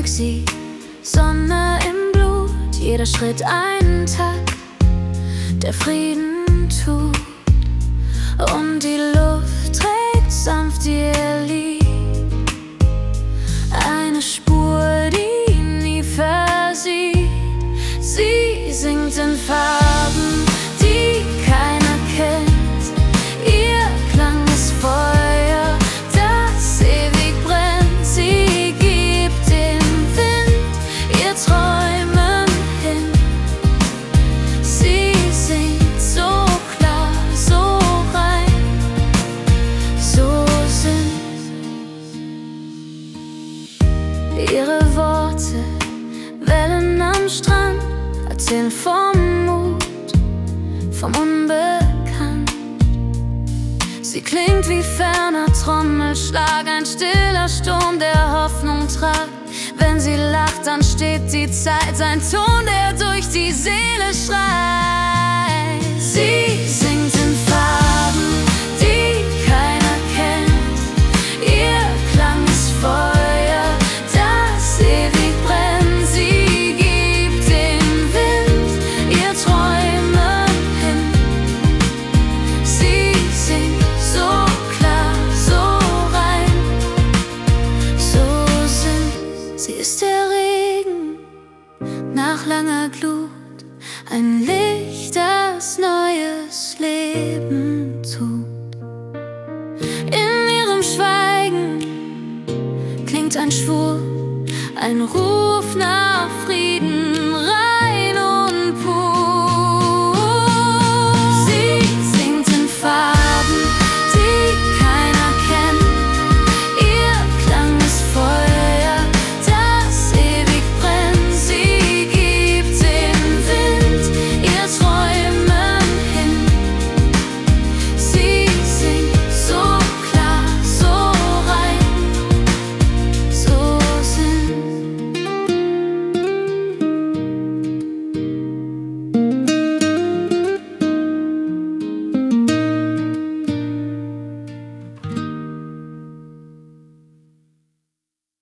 füg sie, Sonne im Blut, jeder Schritt einen Takt, der Frieden tut. Und die Luft trägt sanft ihr Lied, eine Spur, die nie versieht. Sie singt in Farben, die keiner kennt. Ihr Klang ist Feuer, das ewig brennt. Sie gibt dem Wind ihr Träumen hin. Sie singt so klar, so rein, so sind ihre Worte. Wellen am Strand erzählen vom Mut, vom Unbekannt. Sie klingt wie ferner Trommelschlag, ein stiller Sturm, der Hoffnung tragt. Wenn sie lacht, dann steht die Zeit, ein Ton, der durch die Seele schreit. Sie singt in Farben, die keiner kennt. Ihr Klang ist Feuer, das ewig brennt. Sie gibt dem Wind ihr Träumen hin. Sie singt so klar, so rein, so sind. Sie ist der Regen nach langer Glut, ein Licht, das neues Leben tut. In ihrem Schweigen klingt ein Schwur,